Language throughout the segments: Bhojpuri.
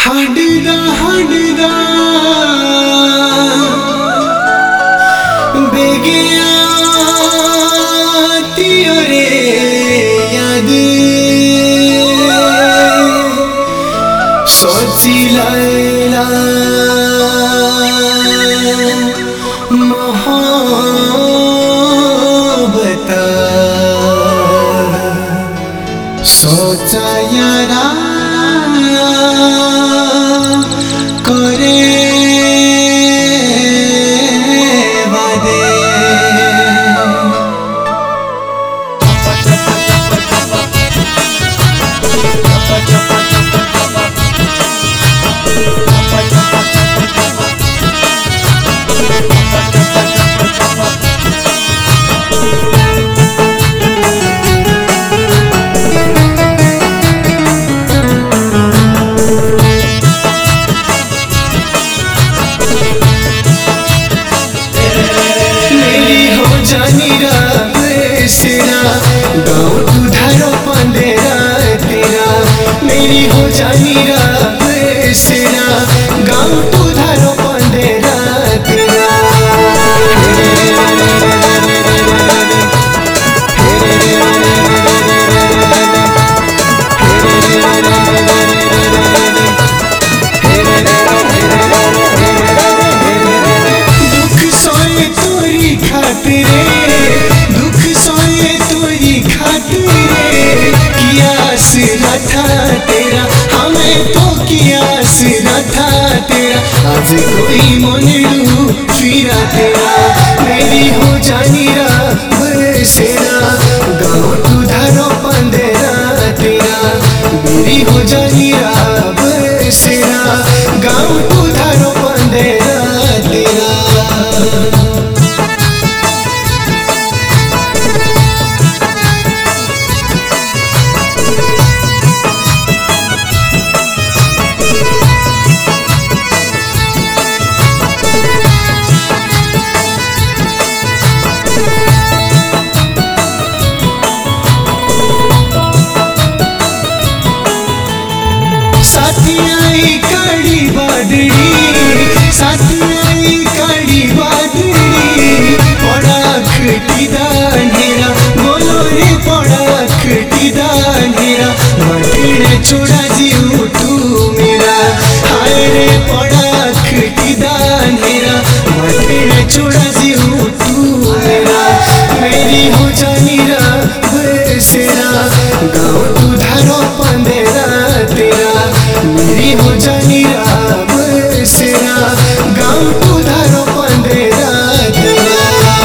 हाडदा बेगिया तियोरे याद सोचिला मोहब्बत सोचा यारा करे वादे गाँव तुधारो पंदेरा तेरा मेरी हो जानी रब सेरा गाँव तुधारो पंदेरा तेरा दुख सोए तोरी खातिरे कियास न था तेरा हमें तो कियास न था तेरा आज कोई मोनेलू फिरा तेरा मेरी हो जानी रब सेरा गाँव तुधारो पंदेरा तेरा मेरी हो जानी रब सेरा गाँव तुधारो पंदेरा तेरा साथियाई काड़ी बादड़ी साथियाई काड़ी बादड़ी पड़ा खटीदा अंधेरा बोलो रे पड़ा खटीदा अंधेरा माटीने छोड़ा जीव तू मेरा हाय रे पड़ा खटीदा अंधेरा माटीने छोड़ा जीव तू मेरा मेरी हो जानी रब सेरा गाँव तुधारो पंदेरा तेरा मेरी हो जानी रब सेरा गाँव तुधारो पंदेरा तेरा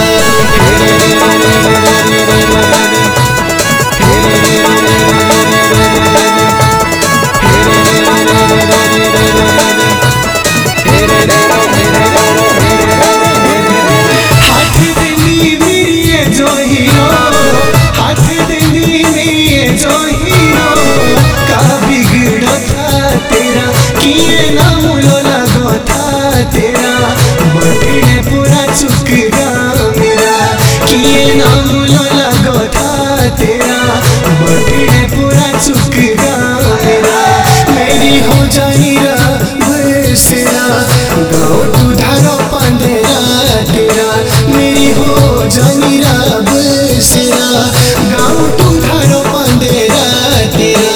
हाथ देनी मेरी जो हीरो हाथ देनी मेरी जो हीरो का बिगड़ा था तेरा किए ना मुलो लगो था तेरा मटने पूरा चुक गया मेरा किए ना मुलो लगो था तेरा मटने पूरा चुक गया मेरा मेरी हो जानी रब सेरा गाँव तुधारो पंदेरा तेरा मेरी हो जानी रब सेरा गाँव तुधारो पंदेरा तेरा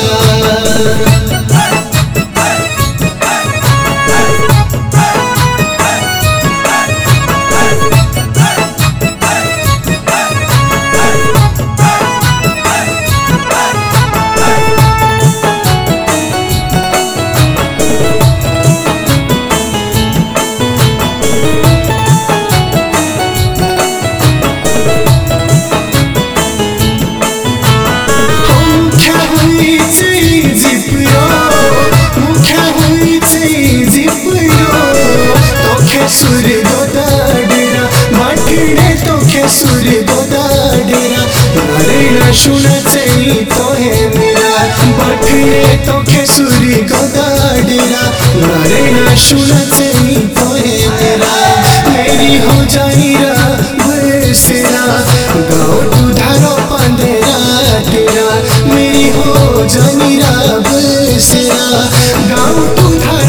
सुर गोदा डेरा माटिने तोखे सुर गोदा डेरा नारायण शुनाचे तो है मेरा बाटने तोखे सुर गोदा डेरा नारायण शुनाचे तो है मेरा मेरी हो जानी रब सेरा गाँव तुधारो पंदेरा तेरा मेरी हो जानी रब सेरा गाँव तुधारो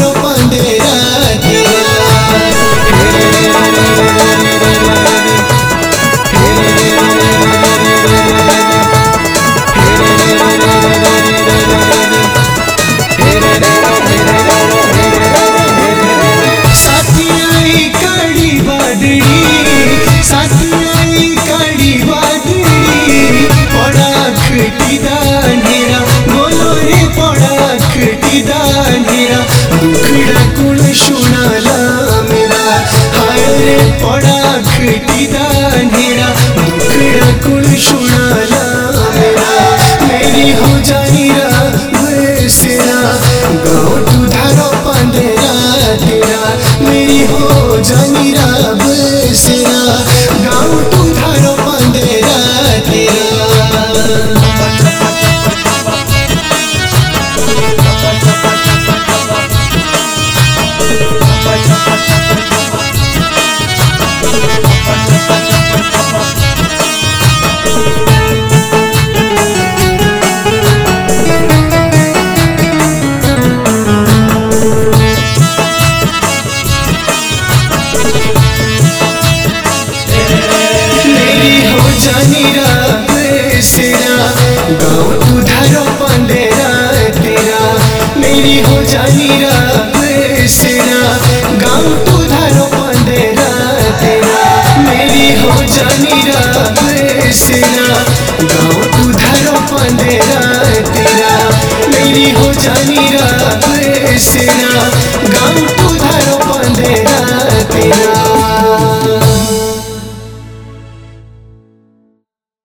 दा अंधेरा दुखड़ा कुल सुनाला मेरा मेरी हो जानी रा बसेरा गाँव तू धारो पंदेरा तेरा मेरी हो जानी रा बसेरा गाँव तू धारो पंदेरा तेरा। जानी रा बसेरा गाँव तू धारो पंदेरा तेरा मेरी हो जानी रा बसेरा गाँव तू धारो पंदेरा तेरा मेरी हो जानी रा बसेरा गाँव तू धारो पंदेरा तेरा मेरी हो जानी रा बसेरा गाँव तू धारो पंदेरा तेरा।